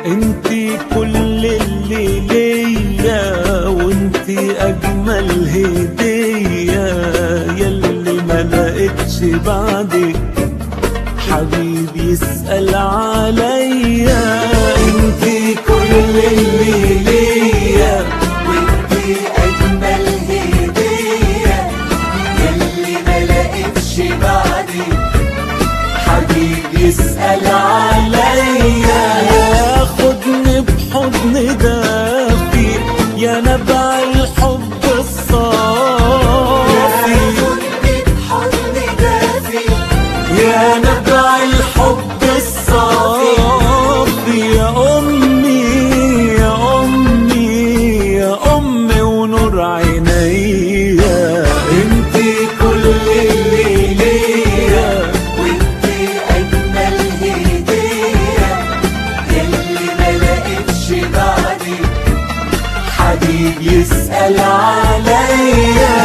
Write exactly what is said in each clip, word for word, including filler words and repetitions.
انتي كل اللي ليا، وانتي اجمل هدية، يلي ما لقيتش بعدك حبيبي يسأل عليا. انتي كل اللي ليا، وانتي اجمل هدية، يلي ما لقيتش بعدك حبيبي يسأل عليا. ياخدني بحضن دافي يا نبع الحب الصافي، ياخدني بحضن دافي يا نبع الحب الصافي. يا أمي يا أمي يا أمي ونور عينيا، انتي كل اللي ليا، وانتي اجمل هدية، يلي ما لقيتش بعدك حبيبي يسأل عليا.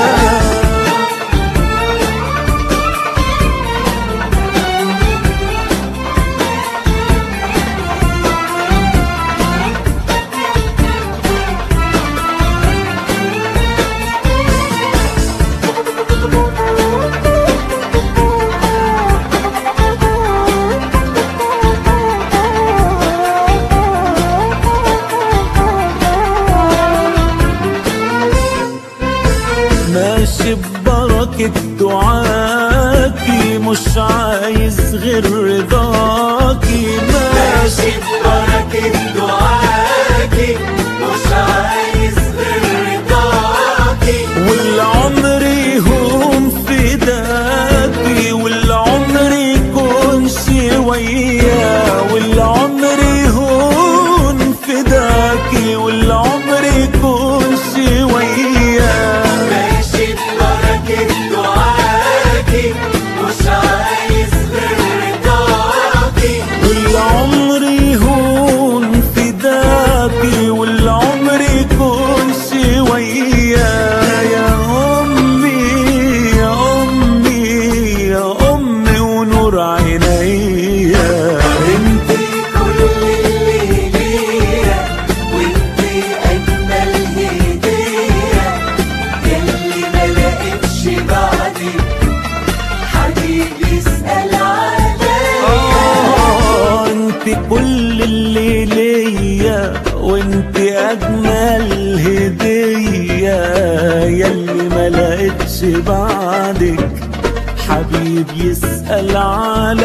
ماشي ببركة دعاكي، مش عايز غير رضاكي. ماشي ببركة دعاكي، مش عايز غير رضاكي. والعمر يهون فداكي، والعمر يكون شوية، والعمر يهون فداكي، والعمر يكون شوية. ماشي ببركة دعاكي، مش عايز غير رضاكي. والعمر يهون فداكي، والعمر يكون شوية. يا أمي يا أمي يا أمي ونور عينيا، انتي كل اللي ليا، وانتي اجمل هدية، يلي ما لقيتش بعدك حبيبي يسأل عليا. آه انتي كل اللي ليا، وانتي اجمل هدية، يلي ما لقيتش بعدك حبيبي يسأل عليا.